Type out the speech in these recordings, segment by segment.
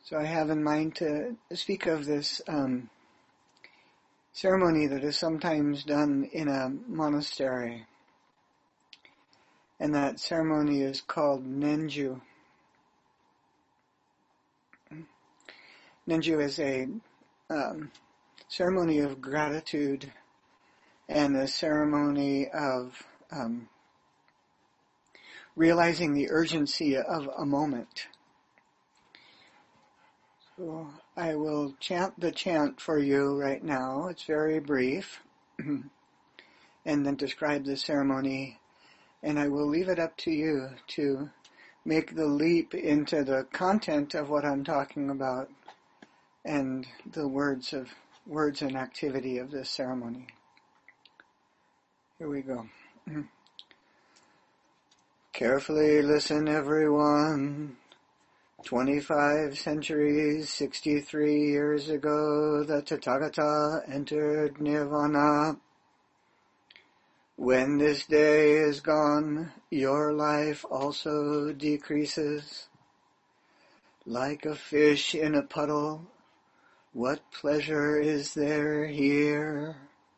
So I have in mind to speak of this ceremony that is sometimes done in a monastery. And that ceremony is called Nenju. Nenju is a ceremony of gratitude and a ceremony of realizing the urgency of a moment. So I will chant the chant for you right now. It's very brief. And then describe the ceremony. And I will leave it up to you to make the leap into the content of what I'm talking about and the words and activity of this ceremony. Here we go. Carefully listen, everyone. 25 centuries, 63 years ago, the Tathagata entered Nirvana. When this day is gone, your life also decreases. Like a fish in a puddle, what pleasure is there here?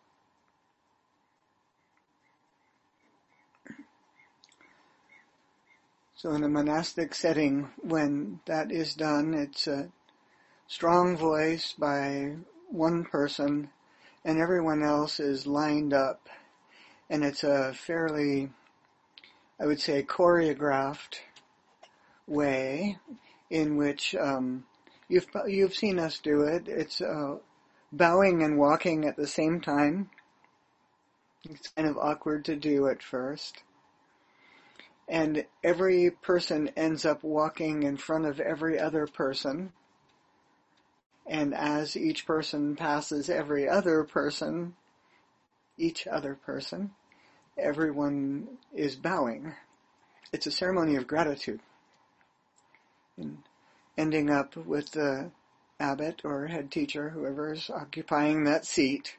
So in a monastic setting, when that is done, it's a strong voice by one person, and everyone else is lined up. And it's a fairly, I would say, choreographed way in which you've seen us do it. It's bowing and walking at the same time. It's kind of awkward to do at first. And every person ends up walking in front of every other person. And as each person passes each other person, everyone is bowing. It's a ceremony of gratitude. And ending up with the abbot or head teacher, whoever is occupying that seat.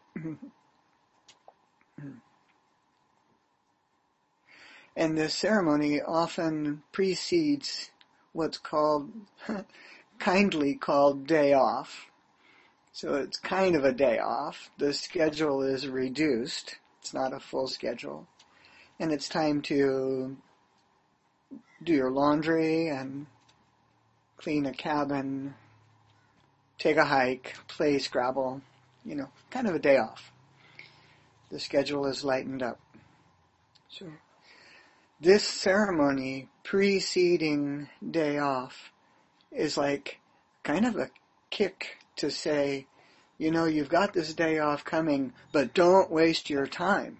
And this ceremony often precedes what's kindly called day off. So it's kind of a day off. The schedule is reduced. It's not a full schedule. And it's time to do your laundry and clean a cabin, take a hike, play Scrabble, kind of a day off. The schedule is lightened up. So this ceremony preceding day off is like kind of a kick to say, you've got this day off coming, but don't waste your time.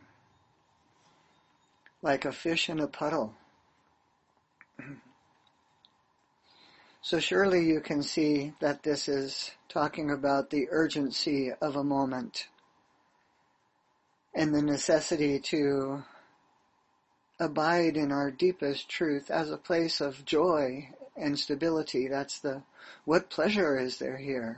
Like a fish in a puddle. So surely you can see that this is talking about the urgency of a moment and the necessity to abide in our deepest truth as a place of joy and stability. That's what pleasure is there here?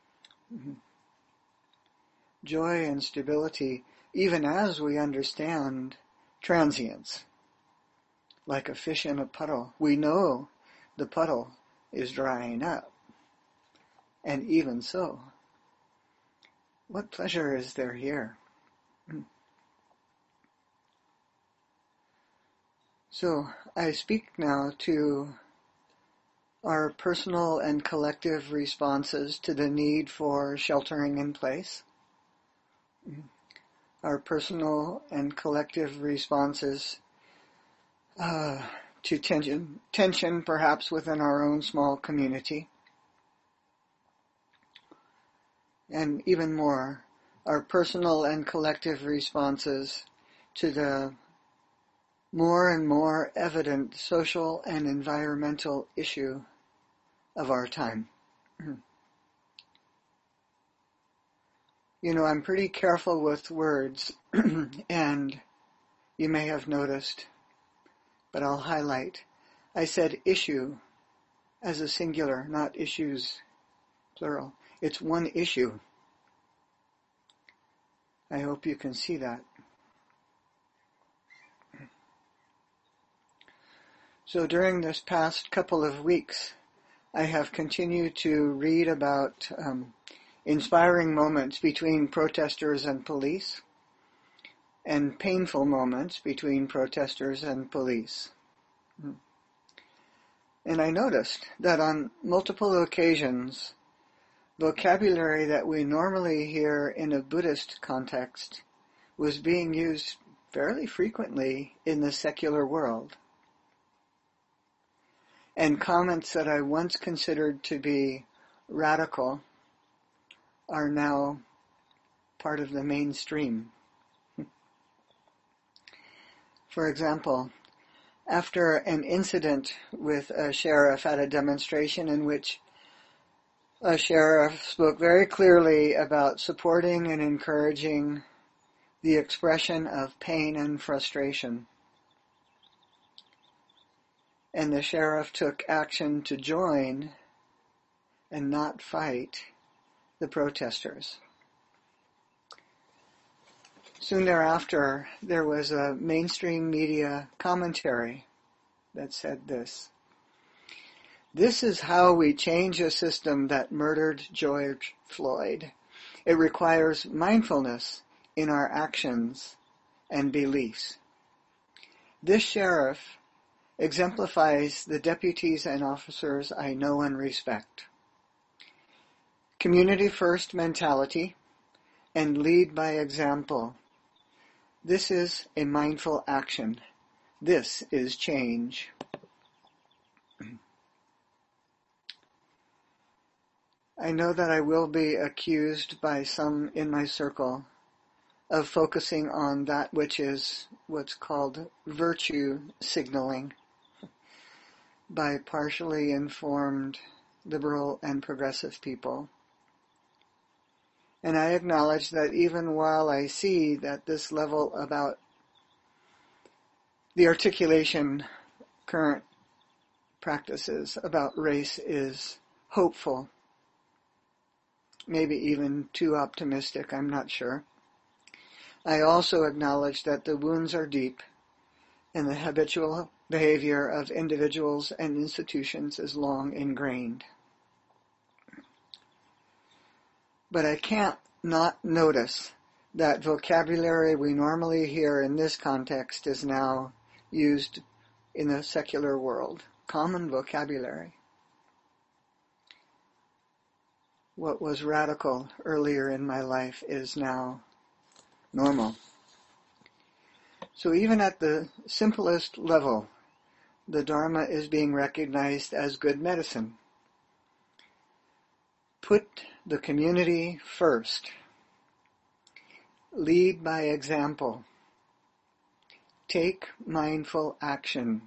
Joy and stability, even as we understand transience. Like a fish in a puddle. We know the puddle is drying up. And even so, what pleasure is there here? So I speak now to our personal and collective responses to the need for sheltering in place. Our personal and collective responses to tension perhaps within our own small community. And even more, our personal and collective responses to the more and more evident social and environmental issue of our time. I'm pretty careful with words, and you may have noticed, but I'll highlight. I said issue as a singular, not issues, plural. It's one issue. I hope you can see that. So during this past couple of weeks, I have continued to read about inspiring moments between protesters and police, and painful moments between protesters and police. And I noticed that on multiple occasions, vocabulary that we normally hear in a Buddhist context was being used fairly frequently in the secular world. And comments that I once considered to be radical are now part of the mainstream. For example, after an incident with a sheriff at a demonstration in which a sheriff spoke very clearly about supporting and encouraging the expression of pain and frustration, and the sheriff took action to join and not fight the protesters. Soon thereafter, there was a mainstream media commentary that said this: "This is how we change a system that murdered George Floyd. It requires mindfulness in our actions and beliefs. This sheriff exemplifies the deputies and officers I know and respect. Community first mentality and lead by example. This is a mindful action. This is change." I know that I will be accused by some in my circle of focusing on that which is what's called virtue signaling by partially informed liberal and progressive people. And I acknowledge that even while I see that this level about the articulation current practices about race is hopeful, maybe even too optimistic, I'm not sure, I also acknowledge that the wounds are deep and the habitual behavior of individuals and institutions is long ingrained. But I can't not notice that vocabulary we normally hear in this context is now used in the secular world. Common vocabulary. What was radical earlier in my life is now normal. So even at the simplest level, the Dharma is being recognized as good medicine. Put the community first. Lead by example. Take mindful action.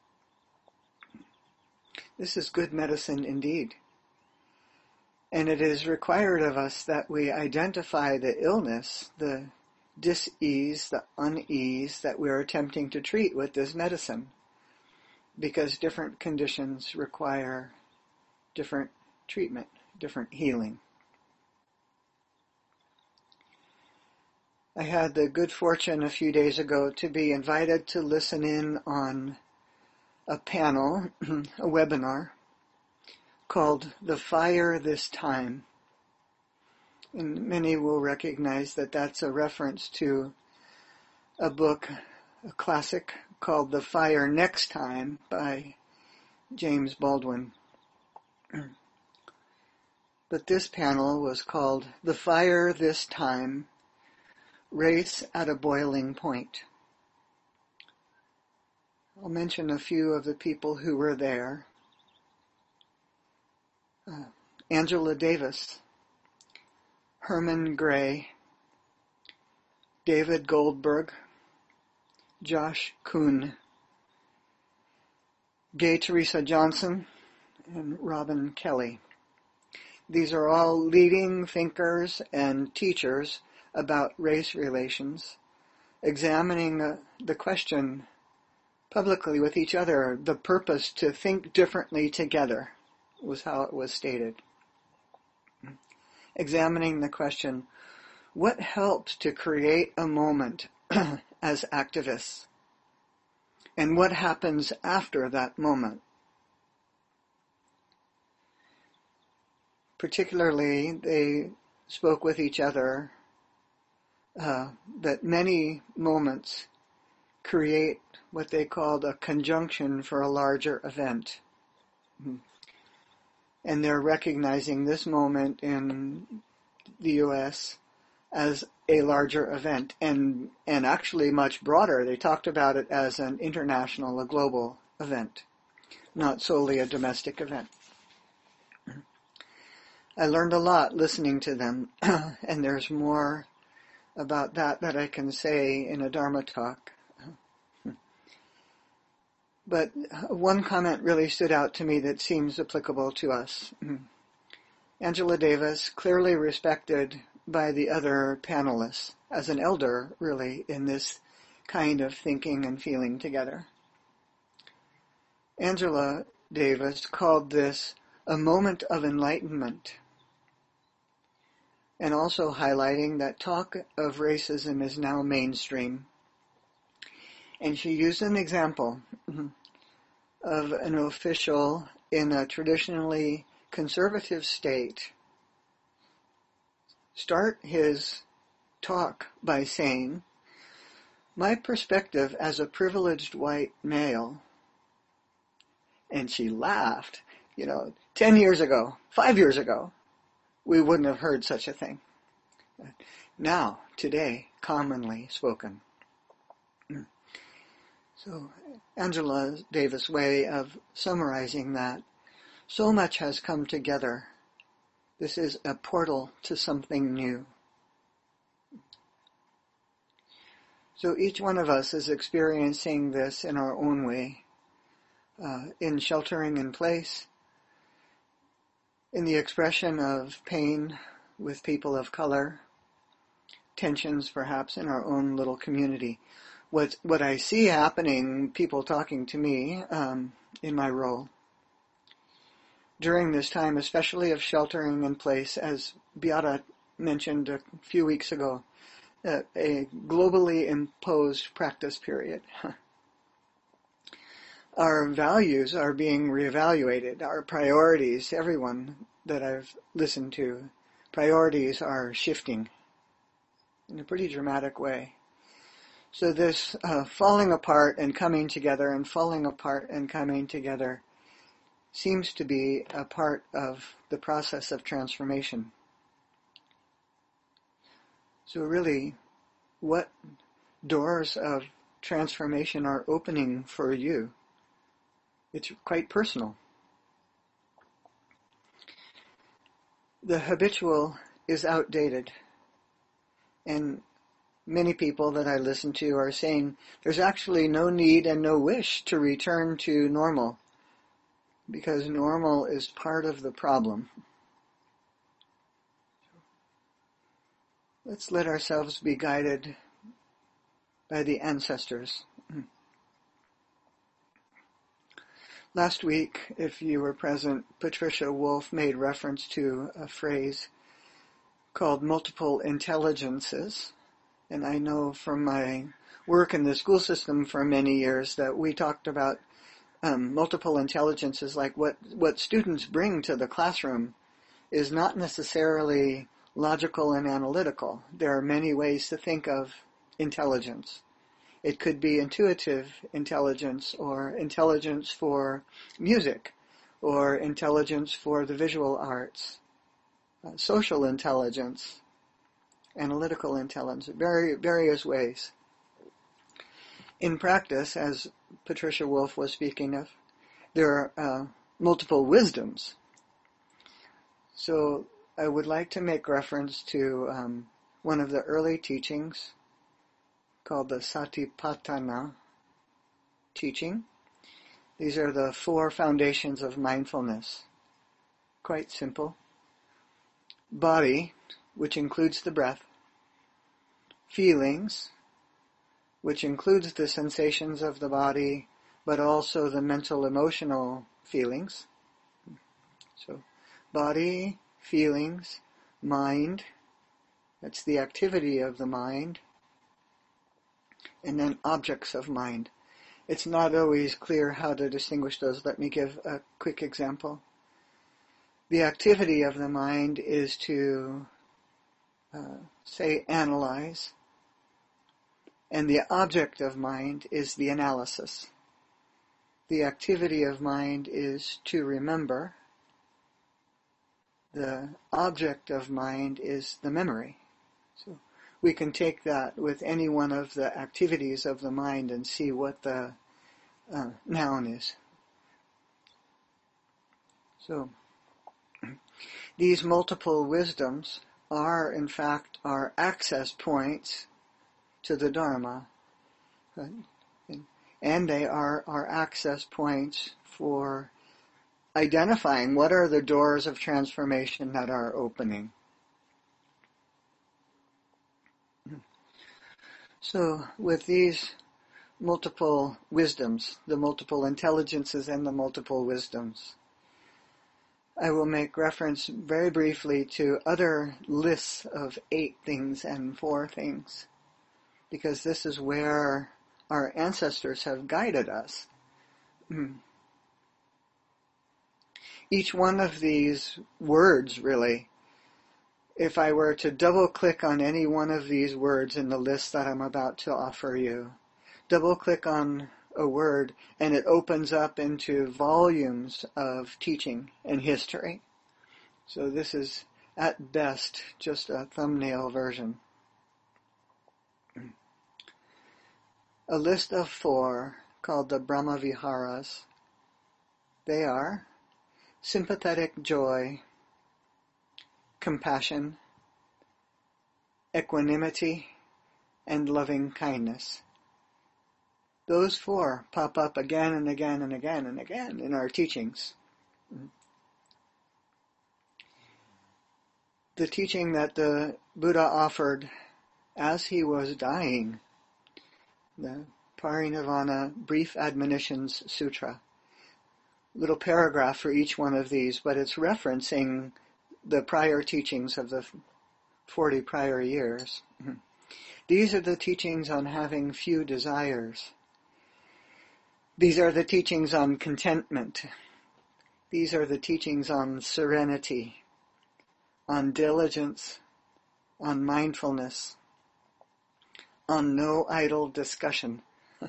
This is good medicine indeed. And it is required of us that we identify the illness, the dis-ease, the unease that we're attempting to treat with this medicine, because different conditions require different treatment, different healing. I had the good fortune a few days ago to be invited to listen in on a panel, a webinar, called The Fire This Time. And many will recognize that that's a reference to a book, a classic, called The Fire Next Time by James Baldwin. But this panel was called The Fire This Time, Race at a Boiling Point. I'll mention a few of the people who were there. Angela Davis, Herman Gray, David Goldberg, Josh Kuhn, Gay Teresa Johnson, and Robin Kelly. These are all leading thinkers and teachers about race relations, examining the question publicly with each other, the purpose to think differently together, was how it was stated. Examining the question, what helped to create a moment as activists? And what happens after that moment? particularly they spoke with each other that many moments create what they called a conjunction for a larger event. And they're recognizing this moment in the U.S. as a larger event, and actually much broader. They talked about it as an international, a global event, not solely a domestic event. I learned a lot listening to them, and there's more about that I can say in a Dharma talk. But one comment really stood out to me that seems applicable to us. Angela Davis, clearly respected by the other panelists as an elder, really, in this kind of thinking and feeling together. Angela Davis called this a moment of enlightenment, and also highlighting that talk of racism is now mainstream. And she used an example of an official in a traditionally conservative state start his talk by saying, "My perspective as a privileged white male," and she laughed, 10 years ago, 5 years ago, we wouldn't have heard such a thing. Now, today, commonly spoken. So Angela Davis' way of summarizing that, so much has come together. This is a portal to something new. So each one of us is experiencing this in our own way, in sheltering in place, in the expression of pain with people of color, tensions perhaps in our own little community. What I see happening, people talking to me in my role, during this time, especially of sheltering in place, as Beata mentioned a few weeks ago, a globally imposed practice period. Our values are being reevaluated. Our priorities, everyone that I've listened to, priorities are shifting in a pretty dramatic way. So this falling apart and coming together and falling apart and coming together seems to be a part of the process of transformation. So really, what doors of transformation are opening for you? It's quite personal. The habitual is outdated, and many people that I listen to are saying there's actually no need and no wish to return to normal, because normal is part of the problem. Let's let ourselves be guided by the ancestors. Last week, if you were present, Patricia Wolf made reference to a phrase called multiple intelligences. And I know from my work in the school system for many years that we talked about multiple intelligences, like what students bring to the classroom is not necessarily logical and analytical. There are many ways to think of intelligence. It could be intuitive intelligence, or intelligence for music, or intelligence for the visual arts, social intelligence, analytical intelligence, various ways. In practice, as Patricia Wolf was speaking of, there are multiple wisdoms. So I would like to make reference to one of the early teachings called the Satipatthana teaching. These are the 4 foundations of mindfulness. Quite simple. Body, which includes the breath. Feelings, which includes the sensations of the body, but also the mental, emotional feelings. So, body, feelings, mind, that's the activity of the mind, and then objects of mind. It's not always clear how to distinguish those. Let me give a quick example. The activity of the mind is to, say, analyze, and the object of mind is the analysis. The activity of mind is to remember. The object of mind is the memory. So we can take that with any one of the activities of the mind and see what the noun is. So these multiple wisdoms are, in fact, our access points to the Dharma. And they are our access points for identifying what are the doors of transformation that are opening. So with these multiple wisdoms, the multiple intelligences and the multiple wisdoms, I will make reference very briefly to other lists of 8 things and 4 things, because this is where our ancestors have guided us. Each one of these words, really, if I were to double-click on any one of these words in the list that I'm about to offer you, double-click on a word and it opens up into volumes of teaching and history. So this is, at best, just a thumbnail version. A list of 4 called the Brahma Viharas. They are sympathetic joy, compassion, equanimity, and loving kindness. Those 4 pop up again and again and again and again in our teachings. The teaching that the Buddha offered as he was dying, the Parinirvana Brief Admonitions Sutra. Little paragraph for each one of these, but it's referencing the prior teachings of the 40 prior years. These are the teachings on having few desires. These are the teachings on contentment. These are the teachings on serenity, on diligence, on mindfulness, on no idle discussion.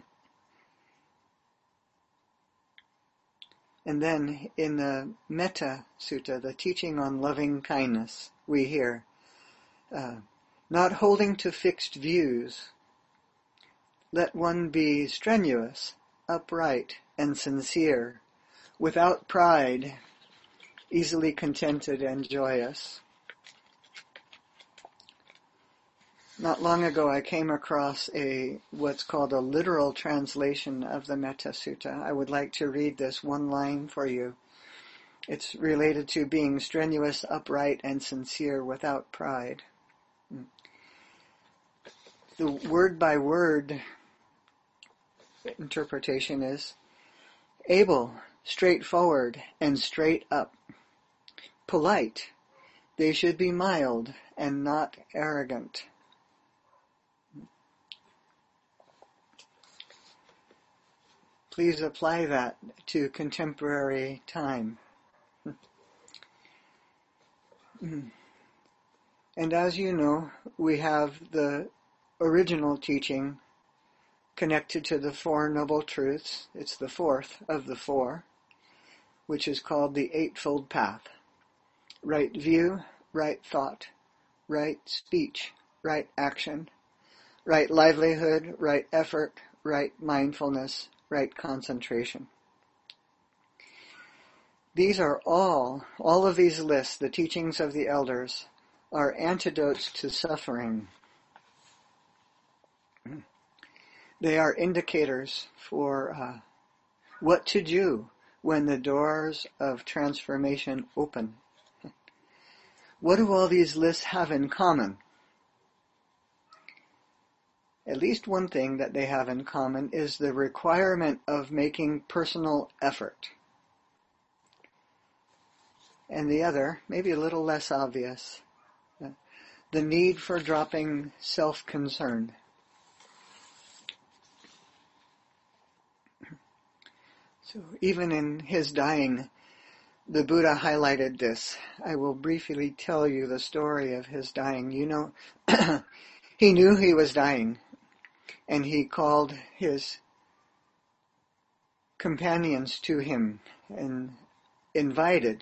And then in the Metta Sutta, the teaching on loving kindness, we hear, not holding to fixed views, let one be strenuous, upright, and sincere, without pride, easily contented and joyous. Not long ago I came across what's called a literal translation of the Metta Sutta. I would like to read this one line for you. It's related to being strenuous, upright, and sincere without pride. The word-by-word interpretation is able, straightforward, and straight up. Polite, they should be mild and not arrogant. Please apply that to contemporary time. And as you know, we have the original teaching connected to the 4 Noble Truths. It's the 4th of the 4, which is called the Eightfold Path. Right view, right thought, right speech, right action, right livelihood, right effort, right mindfulness, right concentration. These are all of these lists, the teachings of the elders, are antidotes to suffering. They are indicators for what to do when the doors of transformation open. What do all these lists have in common? At least one thing that they have in common is the requirement of making personal effort. And the other, maybe a little less obvious, the need for dropping self-concern. So even in his dying, the Buddha highlighted this. I will briefly tell you the story of his dying. You know, he knew he was dying, and he called his companions to him and invited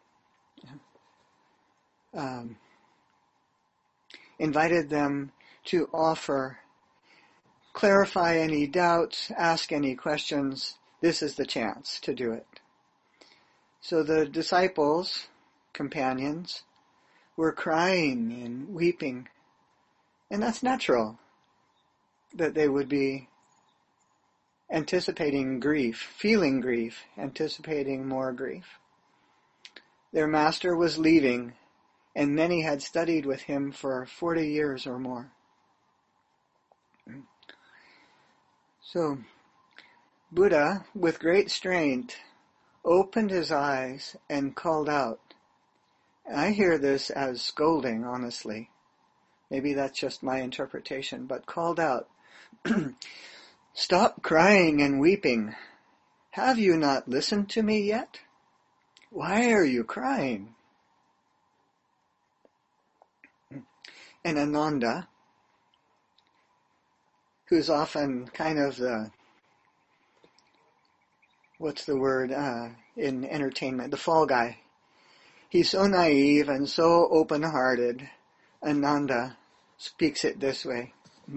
them to clarify any doubts, ask any questions. This is the chance to do it. So the disciples, companions, were crying and weeping. And that's natural, that they would be anticipating grief, feeling grief, anticipating more grief. Their master was leaving, and many had studied with him for 40 years or more. So, Buddha, with great strength, opened his eyes and called out. I hear this as scolding, honestly. Maybe that's just my interpretation, but called out, Stop crying and weeping. Have you not listened to me yet? Why are you crying? And Ananda, who's often kind of in entertainment, the fall guy. He's so naive and so open-hearted. Ananda speaks it this way.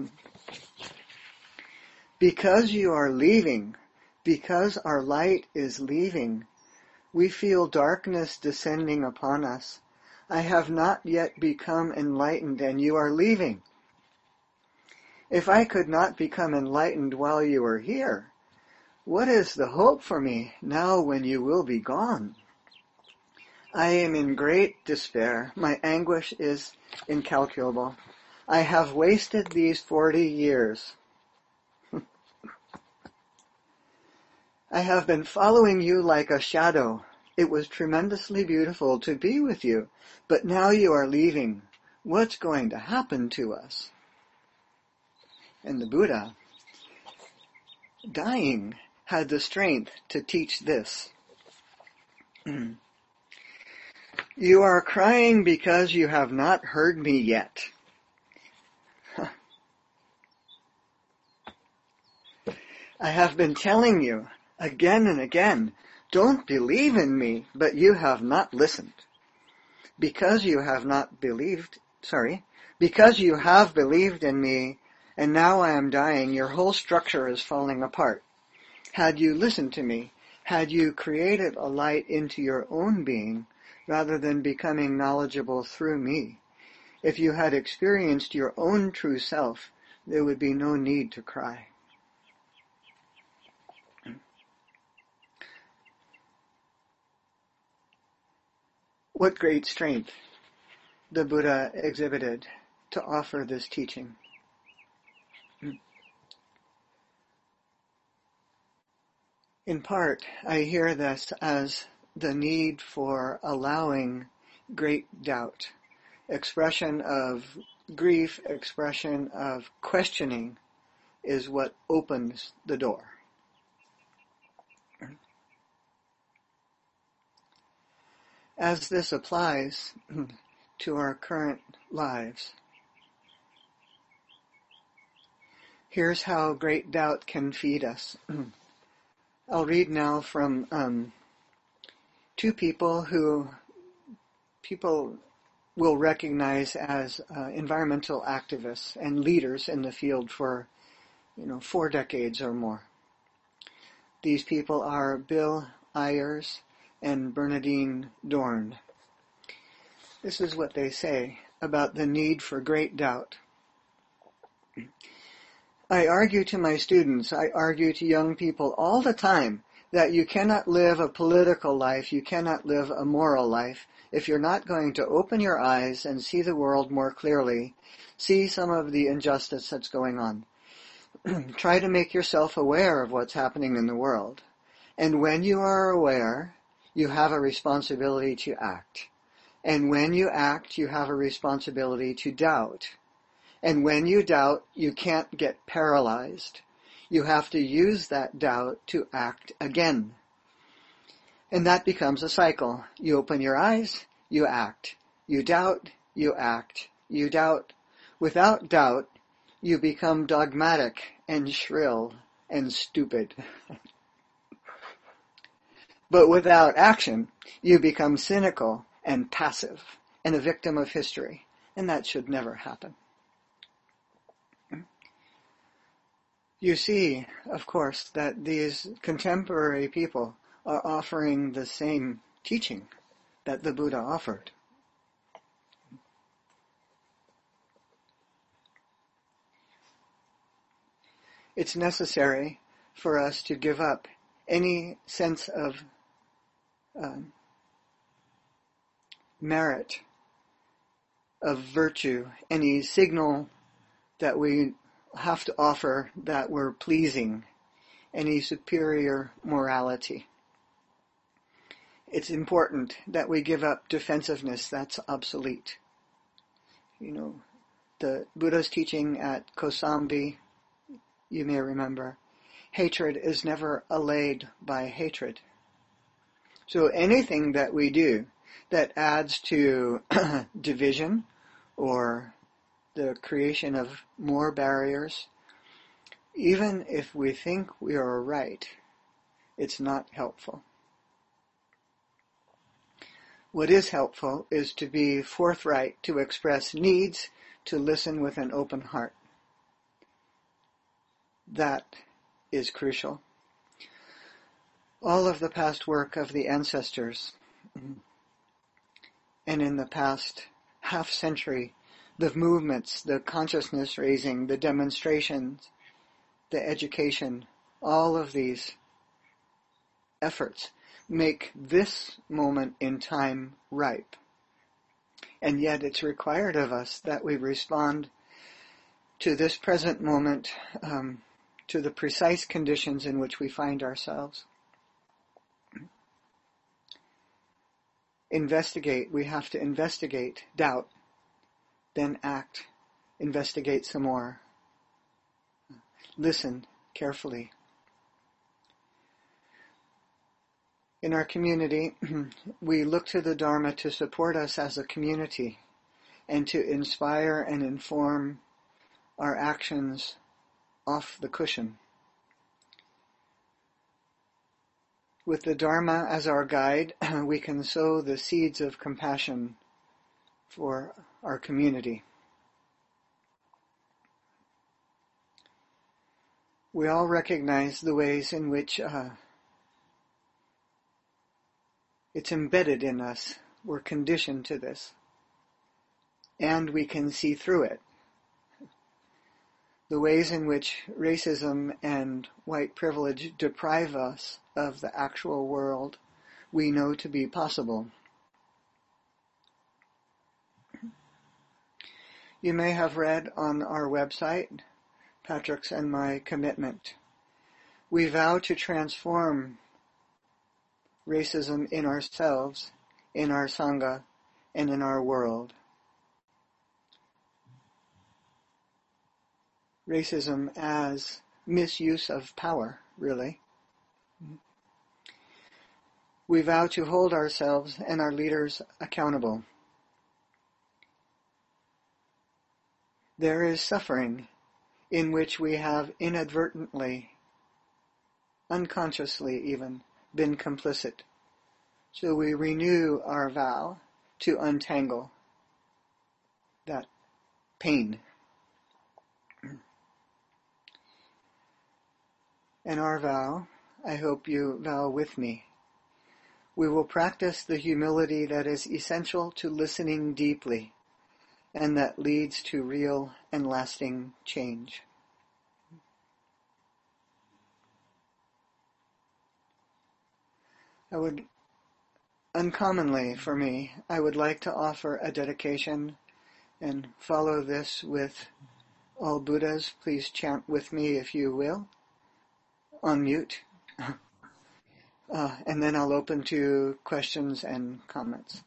Because you are leaving, because our light is leaving, we feel darkness descending upon us. I have not yet become enlightened and you are leaving. If I could not become enlightened while you are here, what is the hope for me now when you will be gone? I am in great despair. My anguish is incalculable. I have wasted these 40 years. I have been following you like a shadow. It was tremendously beautiful to be with you, but now you are leaving. What's going to happen to us? And the Buddha, dying, had the strength to teach this. You are crying because you have not heard me yet. I have been telling you again and again, don't believe in me, but you have not listened. Because you have believed in me, and now I am dying, your whole structure is falling apart. Had you listened to me, had you created a light into your own being, rather than becoming knowledgeable through me, if you had experienced your own true self, there would be no need to cry. What great strength the Buddha exhibited to offer this teaching. In part, I hear this as the need for allowing great doubt, expression of grief, expression of questioning is what opens the door. As this applies to our current lives, here's how great doubt can feed us. I'll read now from two people who people will recognize as environmental activists and leaders in the field for 4 decades or more. These people are Bill Ayers and Bernardine Dohrn. This is what they say about the need for great doubt. I argue to my students, I argue to young people all the time that you cannot live a political life, you cannot live a moral life if you're not going to open your eyes and see the world more clearly, see some of the injustice that's going on. Try to make yourself aware of what's happening in the world. And when you are aware, you have a responsibility to act. And when you act, you have a responsibility to doubt. And when you doubt, you can't get paralyzed. You have to use that doubt to act again. And that becomes a cycle. You open your eyes, you act. You doubt, you act. You doubt. Without doubt, you become dogmatic and shrill and stupid. But without action, you become cynical and passive and a victim of history. And that should never happen. You see, of course, that these contemporary people are offering the same teaching that the Buddha offered. It's necessary for us to give up any sense of merit, of virtue, any signal that we have to offer that we're pleasing, any superior morality. It's important that we give up defensiveness. That's obsolete. You know, the Buddha's teaching at Kosambi, you may remember, hatred is never allayed by hatred. So anything that we do that adds to division or the creation of more barriers, even if we think we are right, it's not helpful. What is helpful is to be forthright, to express needs, to listen with an open heart. That is crucial. All of the past work of the ancestors, and in the past half century, the movements, the consciousness raising, the demonstrations, the education, all of these efforts make this moment in time ripe. And yet it's required of us that we respond to this present moment, to the precise conditions in which we find ourselves. Investigate. We have to investigate, doubt, then act, investigate some more. Listen carefully. In our community, we look to the Dharma to support us as a community and to inspire and inform our actions off the cushion. With the Dharma as our guide, we can sow the seeds of compassion for our community. We all recognize the ways in which it's embedded in us. We're conditioned to this. And we can see through it. The ways in which racism and white privilege deprive us of the actual world we know to be possible. You may have read on our website, Patrick's and My Commitment. We vow to transform racism in ourselves, in our Sangha, and in our world. Racism as misuse of power, really. We vow to hold ourselves and our leaders accountable. There is suffering in which we have inadvertently, unconsciously even, been complicit. So we renew our vow to untangle that pain. And our vow, I hope you vow with me, we will practice the humility that is essential to listening deeply and that leads to real and lasting change. Uncommonly for me, I would like to offer a dedication and follow this with all Buddhas. Please chant with me if you will, on mute. And then I'll open to questions and comments.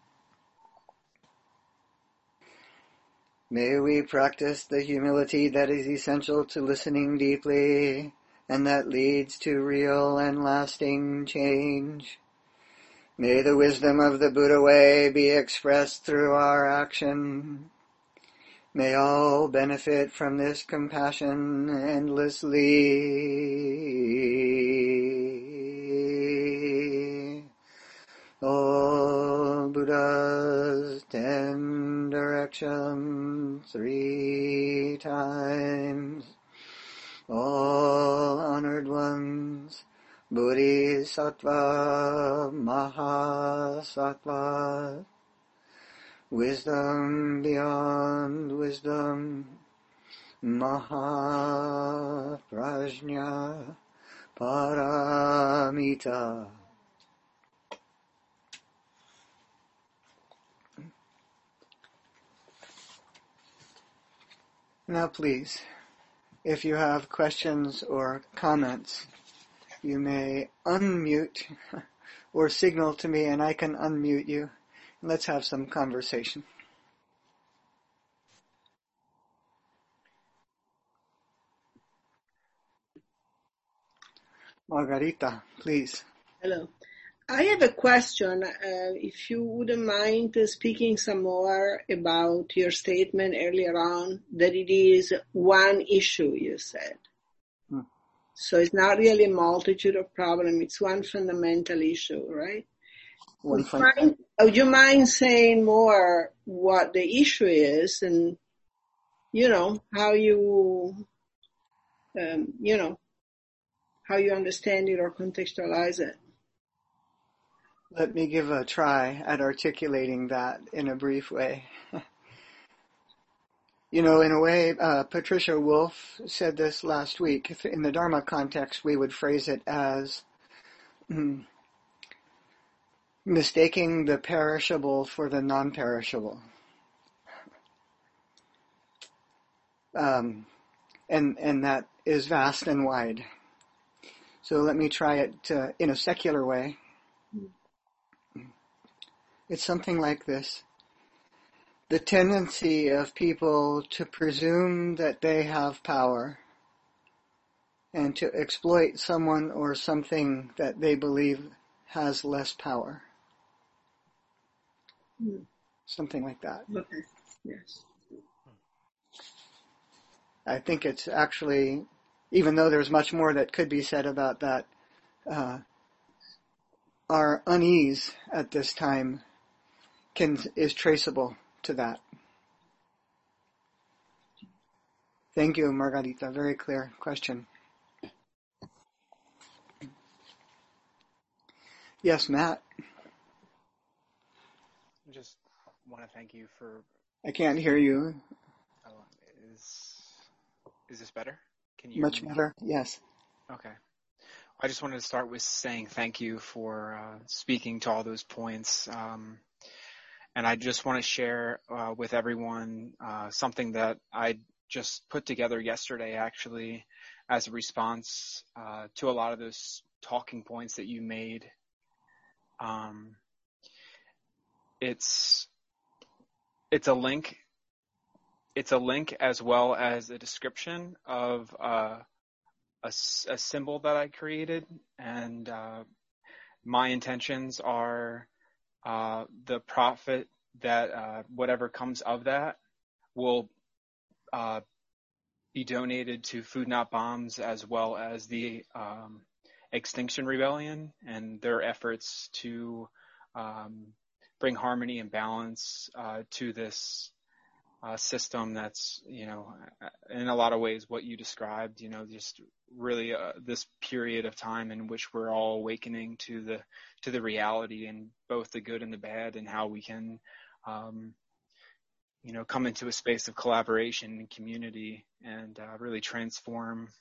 May we practice the humility that is essential to listening deeply and that leads to real and lasting change. May the wisdom of the Buddha way be expressed through our action. May all benefit from this compassion endlessly. All Buddha's 10 directions 3 times. All honored ones, Bodhisattva, Mahasattva, wisdom beyond wisdom, Mahaprajna, Paramita. Now please, if you have questions or comments, you may unmute or signal to me and I can unmute you. Let's have some conversation. Margarita, please. Hello. I have a question. If you wouldn't mind speaking some more about your statement earlier on, that it is one issue, you said. So it's not really a multitude of problems. It's one fundamental issue, right? Would you mind saying more what the issue is and, how you, how you understand it or contextualize it? Let me give a try at articulating that in a brief way. In a way, Patricia Wolf said this last week. In the Dharma context, we would phrase it as mistaking the perishable for the non-perishable. And that is vast and wide. So let me try it in a secular way. It's something like this. The tendency of people to presume that they have power and to exploit someone or something that they believe has less power. Something like that. Okay. Yes. I think it's actually, even though there's much more that could be said about that, our unease at this time is traceable to that. Thank you, Margarita. Very clear question. Yes, Matt. I just want to thank you for... I can't hear you. Oh, is this better? Can you Much hear me? better, yes. Okay. I just wanted to start with saying thank you for speaking to all those points. And I just want to share with everyone something that I just put together yesterday, actually, as a response to a lot of those talking points that you made. It's a link. It's a link as well as a description of a symbol that I created, and my intentions are the profit that whatever comes of that will be donated to Food Not Bombs, as well as the Extinction Rebellion and their efforts to bring harmony and balance to this system that's, in a lot of ways what you described, just really this period of time in which we're all awakening to the reality and both the good and the bad, and how we can come into a space of collaboration and community and really transform.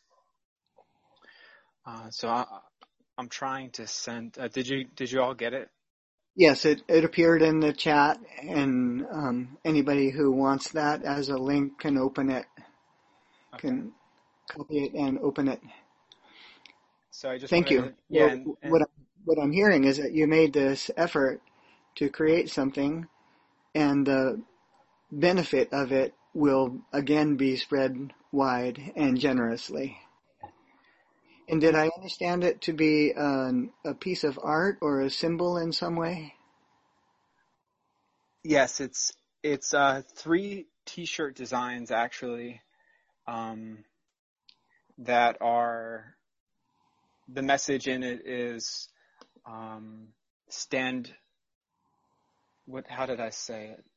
So I'm trying to send, did you all get it? Yes, it appeared in the chat, and anybody who wants that as a link can open it, can copy it and open it. So I just thank you. What I'm hearing is that you made this effort to create something, and the benefit of it will again be spread wide and generously. And did I understand it to be a piece of art or a symbol in some way? Yes, it's 3 T-shirt designs actually, um, that are, the message in it is, stand. How did I say it?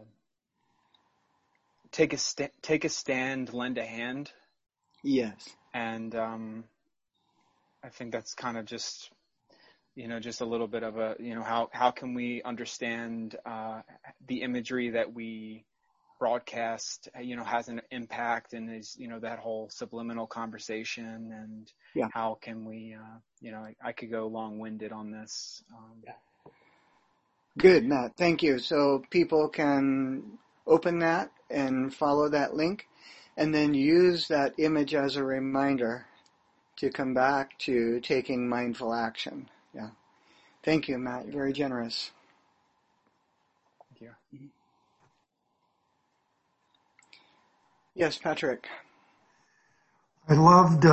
Take a stand, lend a hand, Yes. and I think that's kind of just, just a little bit of a, how can we understand the imagery that we broadcast, has an impact, and is, that whole subliminal conversation, and Yeah. how can we, I could go long-winded on this. Good, Matt. Thank you. So people can open that and follow that link and then use that image as a reminder to come back to taking mindful action. Yeah. Thank you, Matt. You're very generous. Thank you. Yes, Patrick. I loved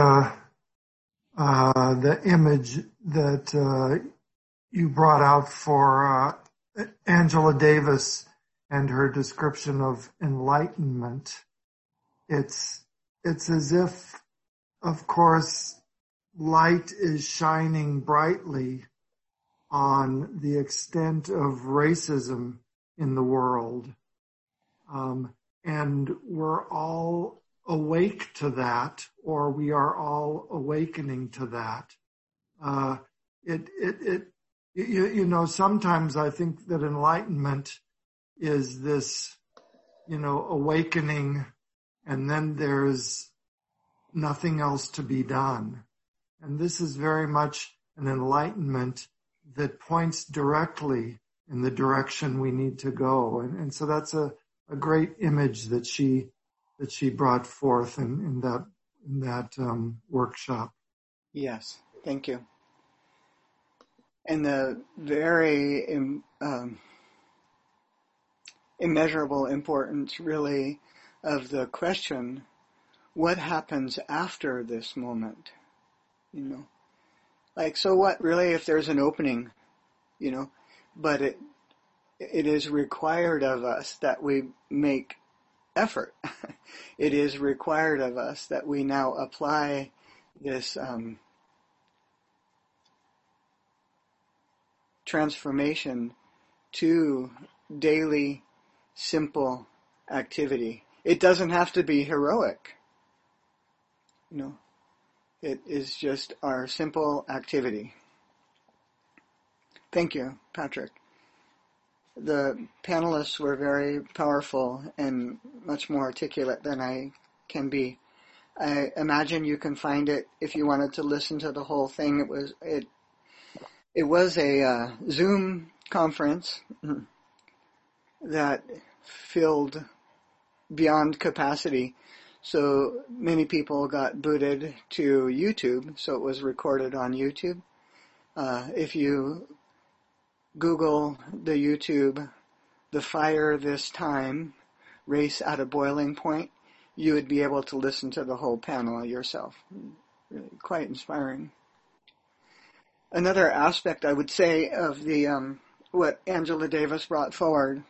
the image that you brought out for Angela Davis and her description of enlightenment. It's as if, of course, light is shining brightly on the extent of racism in the world. And we're all awake to that, or we are all awakening to that. Sometimes I think that enlightenment is this, awakening, and then there's nothing else to be done. And this is very much an enlightenment that points directly in the direction we need to go. And so that's a great image that she brought forth in that workshop. Yes, thank you. And the very immeasurable importance, really, of the question, what happens after this moment? Like, so what, really, if there's an opening, but it is required of us that we make effort. It is required of us that we now apply this transformation to daily, simple activity. It doesn't have to be heroic. It is just our simple activity. Thank you, Patrick. The panelists were very powerful and much more articulate than I can be. I imagine you can find it if you wanted to listen to the whole thing. It was a Zoom conference that filled beyond capacity. So many people got booted to YouTube, so it was recorded on YouTube. If you Google the YouTube, "The Fire This Time, Race at a Boiling Point," you would be able to listen to the whole panel yourself. Really quite inspiring. Another aspect, I would say, of the what Angela Davis brought forward,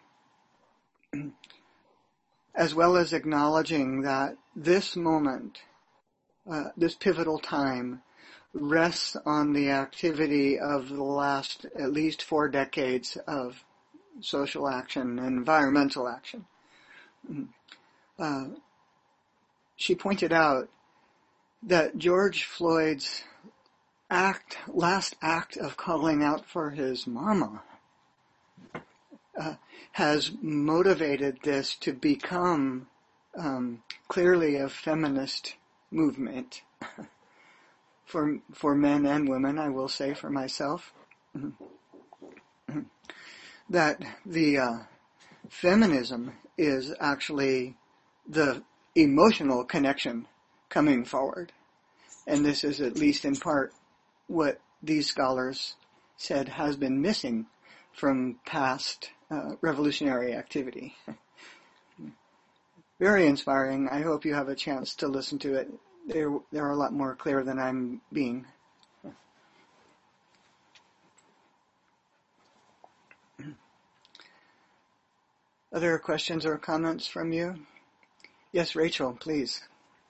as well as acknowledging that this moment, this pivotal time, rests on the activity of the last at least 4 decades of social action and environmental action. She pointed out that George Floyd's last act of calling out for his mama has motivated this to become clearly a feminist movement for men and women, I will say for myself, that the feminism is actually the emotional connection coming forward. And this is at least in part what these scholars said has been missing from past revolutionary activity. Very inspiring. I hope you have a chance to listen to it. they're a lot more clear than I'm being. Other questions or comments from you? Yes, Rachel, please.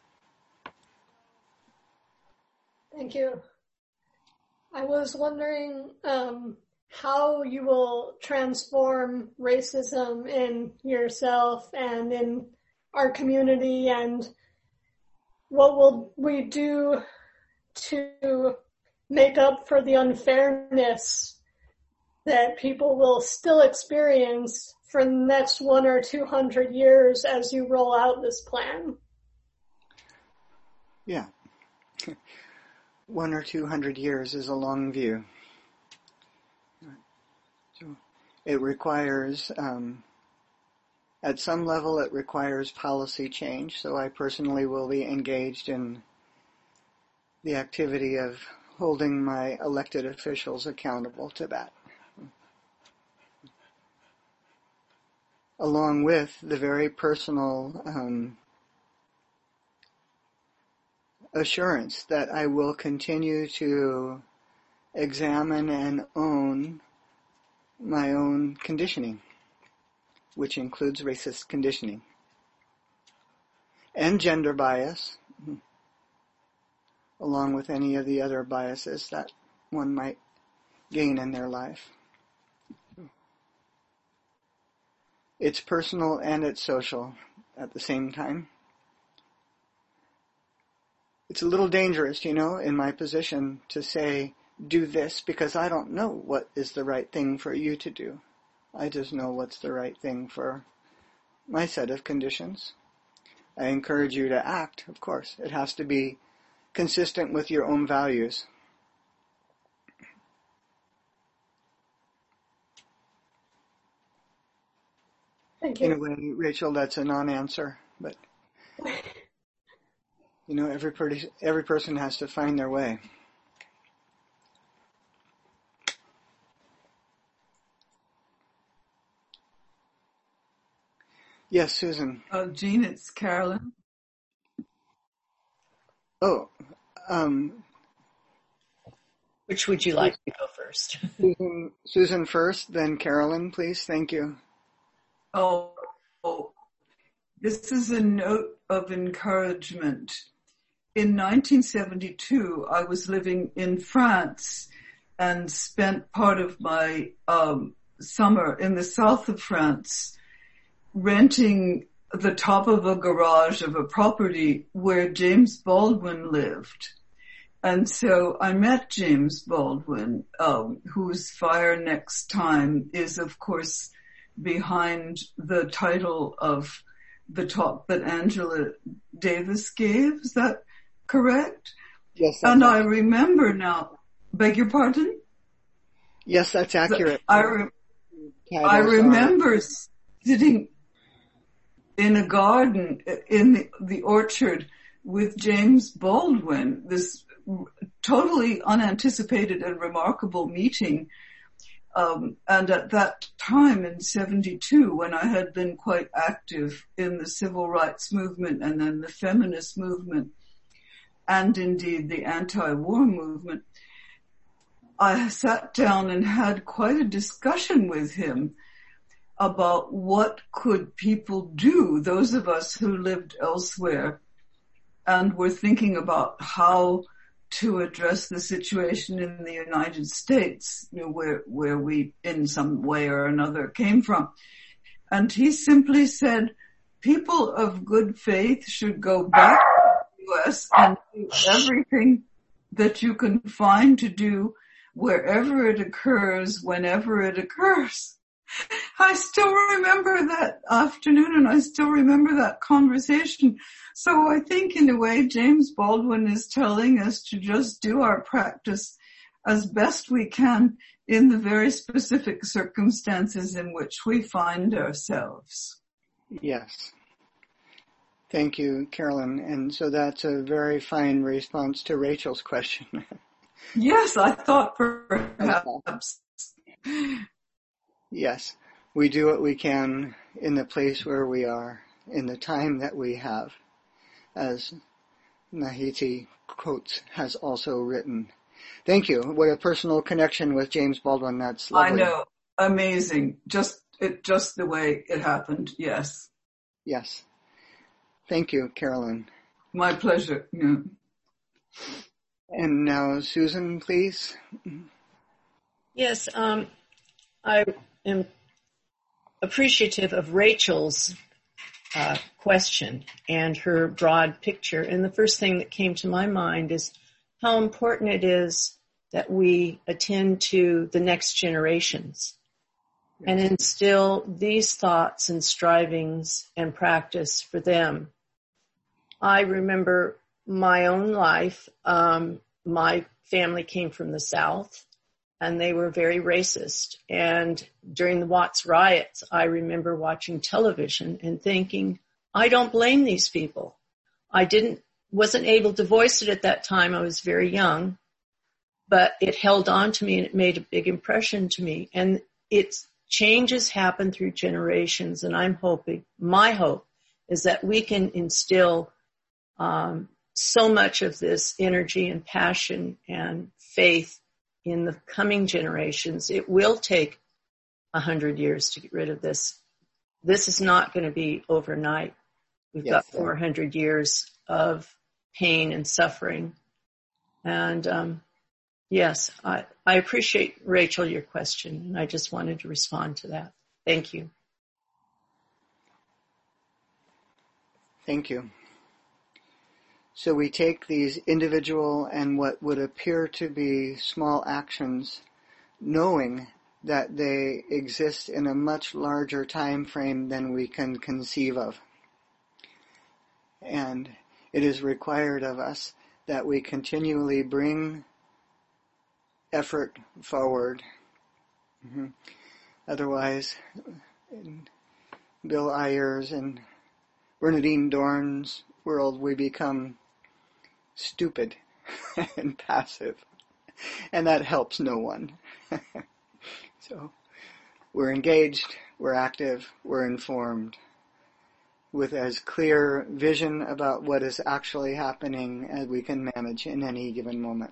Thank you. I was wondering how you will transform racism in yourself and in our community, and what will we do to make up for the unfairness that people will still experience for the next 100 or 200 years as you roll out this plan? Yeah. 100 or 200 years is a long view. So it requires, at some level, it requires policy change. So I personally will be engaged in the activity of holding my elected officials accountable to that, along with the very personal assurance that I will continue to examine and own my own conditioning, which includes racist conditioning and gender bias, along with any of the other biases that one might gain in their life. It's personal and it's social at the same time. It's a little dangerous, in my position to say, do this, because I don't know what is the right thing for you to do. I just know what's the right thing for my set of conditions. I encourage you to act, of course. It has to be consistent with your own values. Thank you. In a way, Rachel, that's a non-answer, but every person has to find their way. Yes, Susan. Jean, it's Carolyn. Oh, which would you like to go first? Susan first, then Carolyn, please. Thank you. Oh, this is a note of encouragement. In 1972, I was living in France and spent part of my summer in the south of France renting the top of a garage of a property where James Baldwin lived. And so I met James Baldwin, whose Fire Next Time is, of course, behind the title of the talk that Angela Davis gave. Is that correct? Yes. And I remember now, beg your pardon? Yes, that's accurate. I remember sitting in a garden in the orchard with James Baldwin, this totally unanticipated and remarkable meeting. And at that time in 72, when I had been quite active in the civil rights movement and then the feminist movement, and indeed the anti-war movement, I sat down and had quite a discussion with him about what could people do, those of us who lived elsewhere and were thinking about how to address the situation in the United States, where we in some way or another came from. And he simply said, people of good faith should go back to the U.S. and do everything that you can find to do wherever it occurs, whenever it occurs. I still remember that afternoon and I still remember that conversation. So I think in a way James Baldwin is telling us to just do our practice as best we can in the very specific circumstances in which we find ourselves. Yes. Thank you, Carolyn. And so that's a very fine response to Rachel's question. Yes, I thought perhaps. Yes, we do what we can in the place where we are, in the time that we have, as Nahiti Coates has also written. Thank you. What a personal connection with James Baldwin. That's lovely. I know. Amazing. Just the way it happened. Yes. Yes. Thank you, Carolyn. My pleasure. Yeah. And now, Susan, please. Yes, I am appreciative of Rachel's question and her broad picture. And the first thing that came to my mind is how important it is that we attend to the next generations and instill these thoughts and strivings and practice for them. I remember my own life. My family came from the South, and they were very racist. And during the Watts riots, I remember watching television and thinking, I don't blame these people. I wasn't able to voice it at that time. I was very young, but it held on to me and it made a big impression to me. And changes happen through generations, and my hope is that we can instill so much of this energy and passion and faith in the coming generations. It will take 100 years to get rid of this. This is not going to be overnight. We've got 400 years of pain and suffering. And yes, I appreciate, Rachel, your question, and I just wanted to respond to that. Thank you. Thank you. So we take these individual and what would appear to be small actions, knowing that they exist in a much larger time frame than we can conceive of. And it is required of us that we continually bring effort forward. Otherwise, in Bill Ayers and Bernadine Dorn's world, we become stupid and passive, and that helps no one. So we're engaged, we're active, we're informed, with as clear vision about what is actually happening as we can manage in any given moment.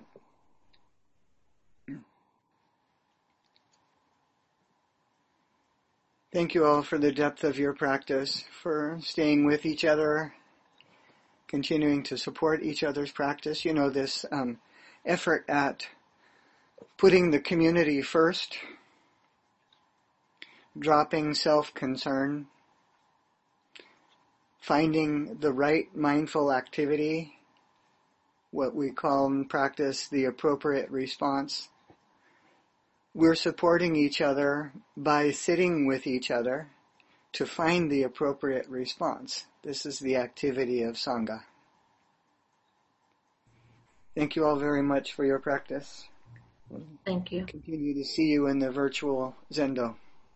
Thank you all for the depth of your practice, for staying with each other, continuing to support each other's practice. You know, this effort at putting the community first, dropping self-concern, finding the right mindful activity, what we call in practice the appropriate response. We're supporting each other by sitting with each other to find the appropriate response. This is the activity of Sangha. Thank you all very much for your practice. Thank you. Continue to see you in the virtual Zendo.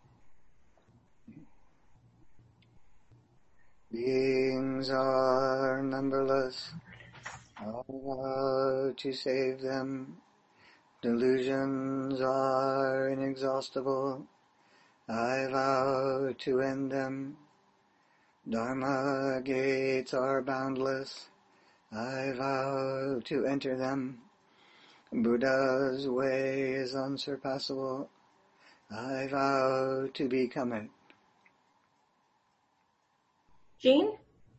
Beings are numberless. How to save them? Delusions are inexhaustible. I vow to end them. Dharma gates are boundless. I vow to enter them. Buddha's way is unsurpassable. I vow to become it. Jean?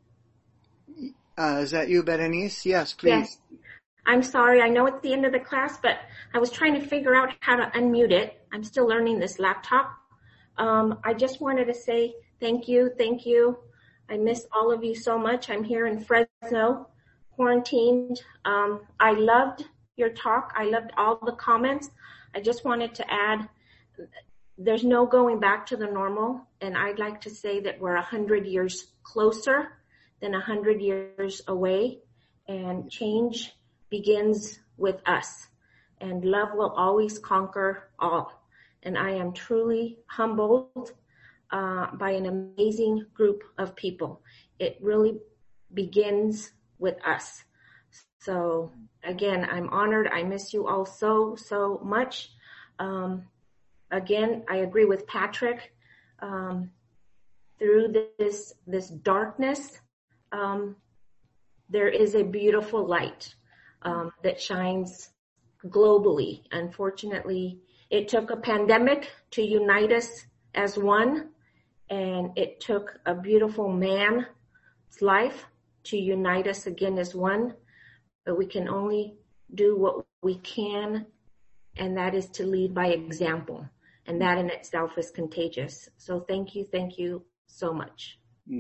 Is that you, Berenice? Yes, please. Yes. I'm sorry. I know it's the end of the class, but I was trying to figure out how to unmute it. I'm still learning this laptop. I just wanted to say thank you. Thank you. I miss all of you so much. I'm here in Fresno, quarantined. I loved your talk. I loved all the comments. I just wanted to add, there's no going back to the normal. And I'd like to say that we're 100 years closer than 100 years away. And change begins with us. And love will always conquer all. And I am truly humbled by an amazing group of people. It really begins with us. So again, I'm honored. I miss you all so, so much. Again, I agree with Patrick. Through this darkness, there is a beautiful light that shines globally. Unfortunately, it took a pandemic to unite us as one, and it took a beautiful man's life to unite us again as one. But we can only do what we can, and that is to lead by example. And that in itself is contagious. So thank you so much.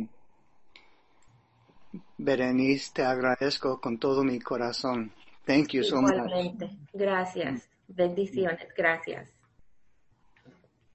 Berenice, te agradezco con todo mi corazón. Thank you so much. Igualmente. Gracias. Bendiciones. Gracias.